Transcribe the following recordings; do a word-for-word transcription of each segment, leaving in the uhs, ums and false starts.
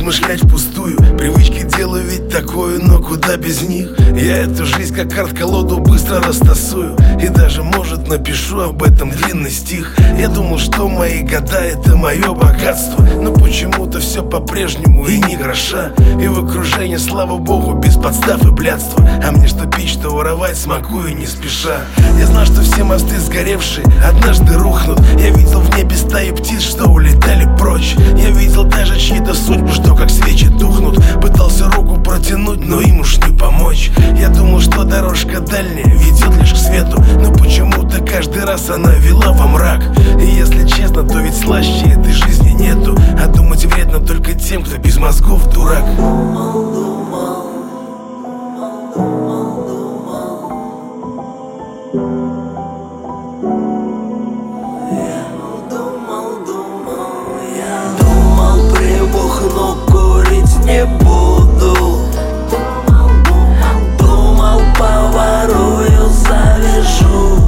размышлять впустую. Привычки делаю ведь такое, но куда без них. Я эту жизнь как карт-колоду быстро растасую. И даже, может, напишу об этом длинный стих. Я думал, что мои года — это мое богатство, но почему-то все по-прежнему и ни гроша. И в окружении, слава богу, без подстав и блядства. А мне что пить, что воровать, смакую не спеша. Я знал, что все мосты сгоревшие однажды рухнут. Я видел в небе стаи птиц, что улетали прочь. Я видел даже чьи-то судьбы, что как свечи тухнут. Пытался руку протянуть, но им уж не помочь. Я думал, что дорожка дальняя ведет лишь к свету, но почему-то каждый раз она вела во мрак. И если честно, то ведь слаще этой жизни нету. А думать вредно только тем, кто без мозгов дурак. Но курить не буду. Думал, поворую, завяжу.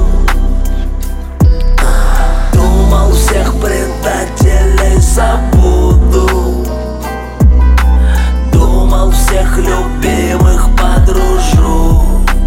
Думал, всех предателей забуду. Думал, всех любимых подружу.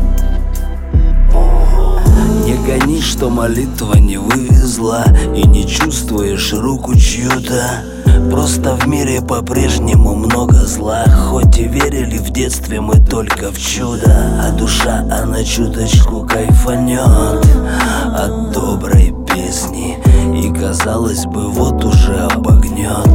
Не гони, что молитва не вывезла, и не чувствуешь руку чью-то. Просто в мире по-прежнему много зла. Хоть и верили в детстве мы только в чудо, а душа, она чуточку кайфанет от доброй песни, и казалось бы, вот уже обогнет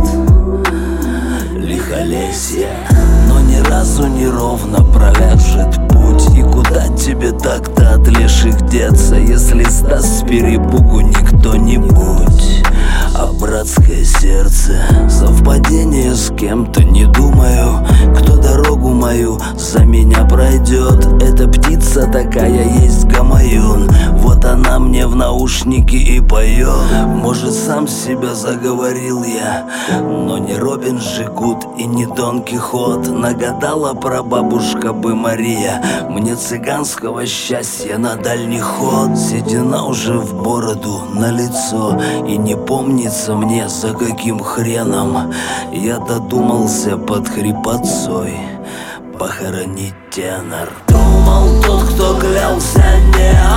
лихолесье. Но ни разу не ровно проляжет путь. И куда тебе так-то от леших деться, если сдаст с перепугу не кто-нибудь, а братское сердце? Совпадение с кем-то, не думаю, кто дорогу мою за меня пройдет. Эта птица такая есть гамаюн, вот она мне в наушники и поет. Может, сам себя заговорил я, но не Робин же Гуд и не Дон Кихот. Нагадала прабабушка бы Мария мне цыганского счастья на дальний ход. Седина уже в бороду, на лицо, и не помнится мне, за каким хреном я додумался под хрипотцой похоронить тенор. Думал, тот, кто клялся, не